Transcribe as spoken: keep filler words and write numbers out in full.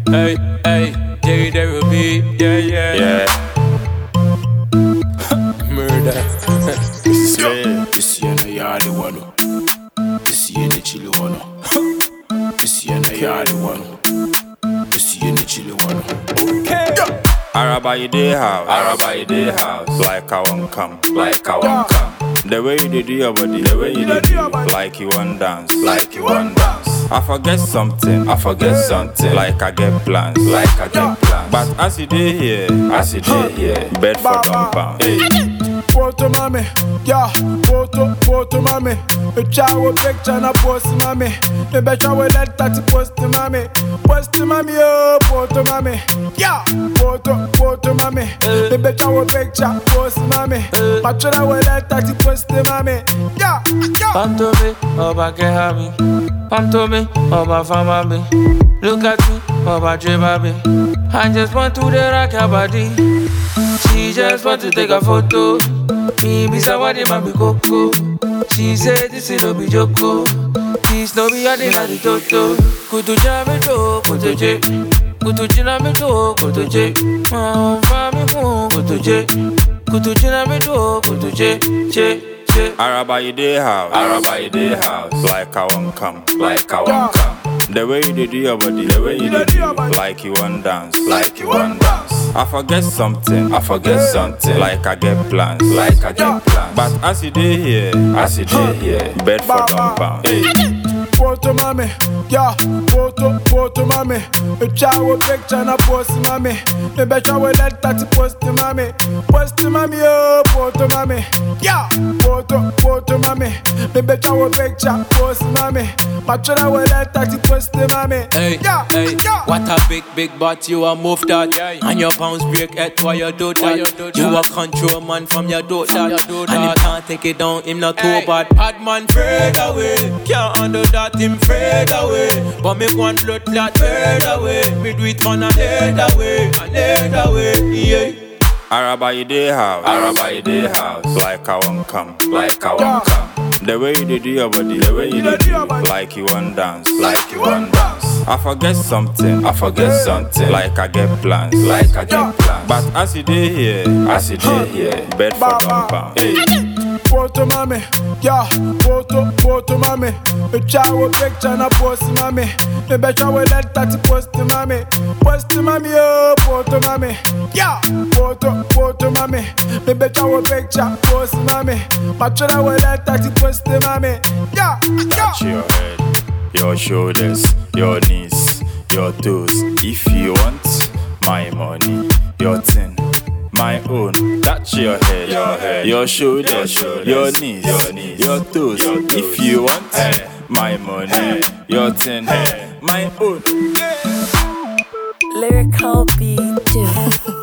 Hey, hey, J Derby, yeah, yeah, Yeah. Murder. This is it. This year the yard one. This year the chili one. This year the yard one. This year the chili one. Okay. Araba you dey house. Araba you dey house. Like I won't come. Like I won't come. The way you dey do your body. The way you dey do your body. Like you want dance. Like you want dance. I forget something. I forget something. Like I get plans. Like I get plans. But as you dey here, As you dey here, bed for don't pound. hey. Photo mami, yeah, photo, photo mami. A child picture na post mami. Me better we let that post mami. Post mami, oh, photo mami. Yeah, photo, photo mami. Me better we picture post mami. Better we let that post mami. Yeah, yeah. Pam to me, Oba get me. Pam to me, Oba fama me. Look at me, Oba dream me. I just want to the rock her body. She just want to take a photo. Me be somebody, man be coco. She said this is no be joko. This no be ordinary toto. Kutu jame do, kutu je. Kutu jina me do, kutu je. Ah, fami kun, kutu je. Kutu jina me do, kutu je, je, je. Araba you dey house. Araba you dey house. Like I won't come. Like I won't come. The way you dey do your body. The way you dey do your body. Like you want dance. Like you want dance. I forget something. I forget something. Like I get plans. Like I get plans. But as you dey here, As you dey here, bed for don't pound. hey. Photo mami, yeah, photo, photo mami. A child picture na post mami. Me better we let that post mami. Post mami, oh, photo mami. Yeah, photo, photo mami. Me better we picture post mami. Better we let that post mami. Hey, Yeah, hey, yeah. what a big, big butt you a move that. Yeah. And your pounds break head why you do Why that. you do You a that? control man from your do From that. your do And him that. can't take it down, him not Hey. too bad. Bad man fade away, can't handle that, him fade away. But make one blood clot fade away. Me do it on a another way, another way, yeah. Araba you dey house. Araba you dey house. Like I won't come. Like I won't come. The way you dey do your body. The way you dey do your body. Like you want dance. Like you want dance. I forget something. I forget something. Like I get plans. Like I get plans. But as you dey here, As you dey here, bed for don't pound. hey. Photo mami, yeah, photo, photo mami. A child picture na post mami. Me better we let that post mami. Post mami, oh, photo mami. Yeah, photo, photo mami. Me better we picture post mami. Better we let that post mami. Yeah, yeah. Touch your head, your shoulders, your knees, your toes. If you want my money, your thing, my own. Touch your head, Your head, your shoulders, your shoulders, your knees, your knees, your toes. your toes. If you want Hey. my money, Hey. your thing, Hey. my own. Lyrical beat.